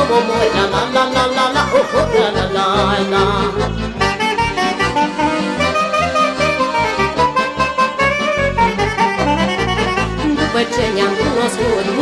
omori, la la la la la la, oh oh la la la la. După ce ne-am cunoscut